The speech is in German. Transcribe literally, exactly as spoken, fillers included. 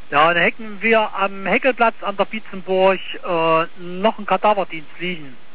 Ja, dann hätten wir am Heckelplatz an der Bietzenburg äh, noch einen Kadaverdienst liegen.